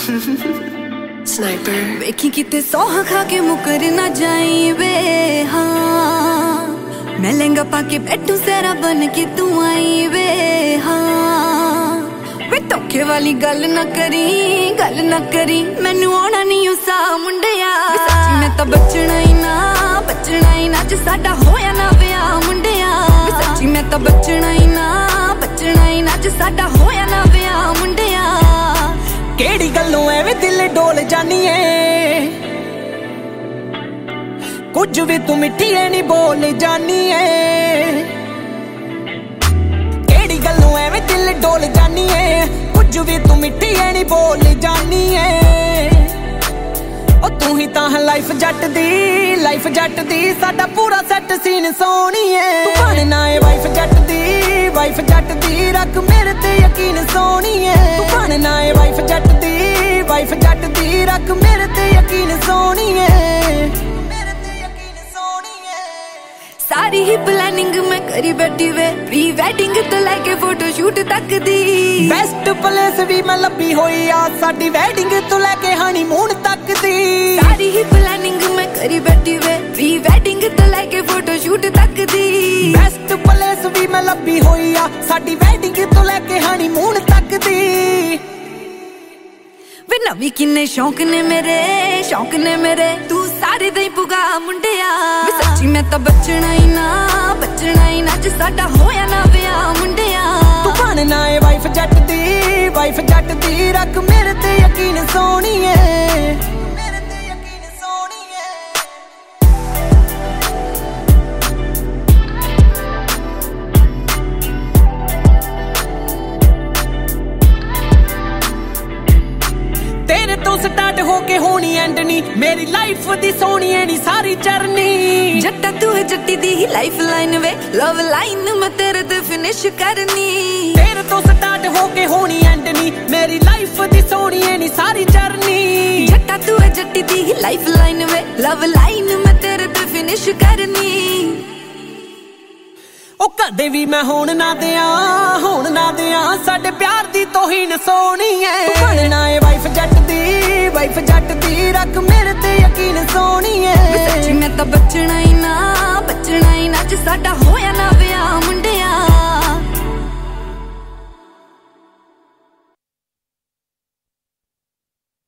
Sniper ਵੇਖੀ ਕਿਤੇ ਸੌਹਾਂ ਖਾ ਕੇ ਮੁਕਰ ਨਾ ਜਾਈ ਵੇ ਹਾਂ ਮੈਂ ਲਹਿੰਗਾ ਪਾ ਕੇ ਬੈਠੂ ਸਹਿਰਾ ਬਨ ਕੇ ਤੂੰ ਆਈ ਵੇ ਹਾਂ ਵੇ ਧੋਖੇ ਵਾਲੀ ਗੱਲ ਨਾ ਕਰੀ ਮੈਨੂੰ ਆਉਣਾ ਨਹੀਂ ਉਸਾ ਮੁੰਡਿਆ ਸੱਚੀ ਮੈਂ ਤਾਂ ਬਚਣਾ ਹੀ ਨਾ ਜੇ ਸਾਡਾ ਹੋਇਆ ਨਾ ਵਿਆਹ ਮੁੰਡਿਆ ਸੱਚੀ ਮੈਂ ਤਾਂ ਬਚਣਾ ਹੀ ਨਾ ਜੇ ਸਾਡਾ ਹੋਇਆ ਨਾ ਵਿਆਹ ਮੁੰਡਿਆ ਕਿਹੜੀ ਗੱਲੋਂ ਐਵੇਂ ਦਿਲ ਡੋਲ ਜਾਨੀ ਏ ਕੁਝ ਵੀ ਤੂੰ ਮਿੱਠੀ ਨਹੀਂ ਬੋਲ ਜਾਨੀ ਏ ਕਿਹੜੀ ਗੱਲੋਂ ਐਵੇਂ ਦਿਲ ਡੋਲ ਜਾਨੀ ਏ ਕੁਝ ਵੀ ਤੂੰ ਮਿੱਠੀ ਨਹੀਂ ਬੋਲ ਜਾਨੀ ਏ ਉਹ ਤੂੰ ਹੀ ਤਾਂ ਲਾਈਫ ਜੱਟ ਦੀ ਸਾਡਾ ਪੂਰਾ ਸੈੱਟ ਸੀਨ ਸੋਹਣੀ ਏ ਤੂੰ ਬਣਨਾ ਏ ਵਾਈਫ ਜੱਟ ਦੀ ਰੱਖ ਮੇਰੇ ਤੇ ਯਕੀਨ ਸੋਹਣੀ ਏ ਤੂੰ ਬਣਨਾ ਏ ਵਾਈਫ ਜੱਟ ਦੀ ਰੱਖ ਮੇਰੇ ਤੇ ਯਕੀਨ ਸੋਹਣੀ ਏ ਸਾਰੀ ਹੀ ਪਲੈਨਿੰਗ ਮੈਂ ਕਰੀ ਬੈਠੀ ਵੇ ਪ੍ਰੀ ਵੈਡਿੰਗ ਤੋਂ ਲੈ ਕੇ ਫੋਟੋ ਸ਼ੂਟ ਤੱਕ ਦੀ ਬੈਸਟ ਪਲੇਸ ਵੀ ਮੈਂ ਲੱਭੀ ਹੋਈ ਆ ਸਾਡੀ ਵੈਡਿੰਗ ਤੋਂ ਲੈ ਕੇ ਹਨੀਮੂਨ ਤੱਕ ਦੀ ਸਾਰੀ ਹੀ ਪਲੈਨਿੰਗ ਮੈਂ ਕਰੀ ਬੈਠੀ ਵੇ ਪ੍ਰੀ ਵੈਡਿੰਗ ਤੋਂ ਲੈ ਕੇ ਫੋਟੋ ਸ਼ੂਟ ਤੱਕ ਦੀ ਬੈਸਟ ਪਲੇਸ ਵੀ ਮੈਂ ਲੱਭੀ ਹੋਈ ਆ ਸਾਡੀ ਵੈਡਿੰਗ ਤੋਂ ਲੈ ਕੇ ਹਨੀਮੂਨ ਤੱਕ ਦੀ ਵੇ ਨਵੀਂ ਕਿੰਨੇ ਸ਼ੌਂਕ ਨੇ ਮੇਰੇ ਤੂੰ ਸਾਰੇ ਦੇ ਪੁਗਾ ਮੁੰਡਿਆ ਵੇ ਸੱਚੀ ਮੈਂ ਤਾਂ ਬਚਣਾ ਹੀ ਨਾ ਜੇ ਸਾਡਾ ਹੋਇਆ ਨਾ ਵਿਆਹ ਮੁੰਡਿਆ ਤੂੰ ਬਣਨਾ ਏ ਵਾਈਫ ਜੱਟ ਦੀ ਰੱਖ ਮੇਰੇ ਤੇ ਯਕੀਨ ਸੋਹਣੀ ਏ ਤੋਂ ਸਟਾਰਟ ਹੋ ਕੇ ਹੋਣੀ ਐਂਡ ਨੀ ਮੇਰੀ ਲਾਈਫ ਦੀ ਸੋਹਣੀ ਐ ਨੀ ਸਾਰੀ ਜਰਨੀ ਜੱਟਾ ਤੂੰ ਜੱਟੀ ਦੀ ਹੀ ਲਾਈਫ ਲਾਈਨ ਵੇ ਲਵ ਲਾਈਨ ਮੈਂ ਤੇਰੇ ਤੇ ਫਿਨਿਸ਼ ਕਰਨੀ ਤੇਰੇ ਤੋਂ ਸਟਾਰਟ ਹੋ ਕੇ ਹੋਣੀ ਐਂਡ ਨੀ ਮੇਰੀ ਲਾਈਫ ਦੀ ਸੋਹਣੀ ਐ ਨੀ ਸਾਰੀ ਜਰਨੀ ਜੱਟਾ ਤੂੰ ਜੱਟੀ ਦੀ ਹੀ ਲਾਈਫ ਲਾਈਨ ਵੇ ਲਵ ਲਾਈਨ ਮੈਂ ਤੇਰੇ ਤੇ ਫਿਨਿਸ਼ ਕਰਨੀ ਉਹ ਕਦੇ ਵੀ ਮੈਂ ਹੋਣ ਨਾ ਦਿਆਂ ਸਾਡੇ ਪਿਆਰ ਦੀ ਤੋਹੀਨ ਸੋਹਣੀ ਐ ਤੂੰ ਬਣਨਾ ਏ ਵਾਈਫ ਜੱਟ ਦੀ ਰੱਖ ਮੇਰੇ ਤੇ ਯਕੀਨ ਸੋਹਣੀ ਏ ਸੱਚੀ ਮੈਂ ਤਾਂ ਬਚਣਾ ਹੀ ਨਾ ਜੇ ਸਾਡਾ ਹੋਇਆ ਨਾ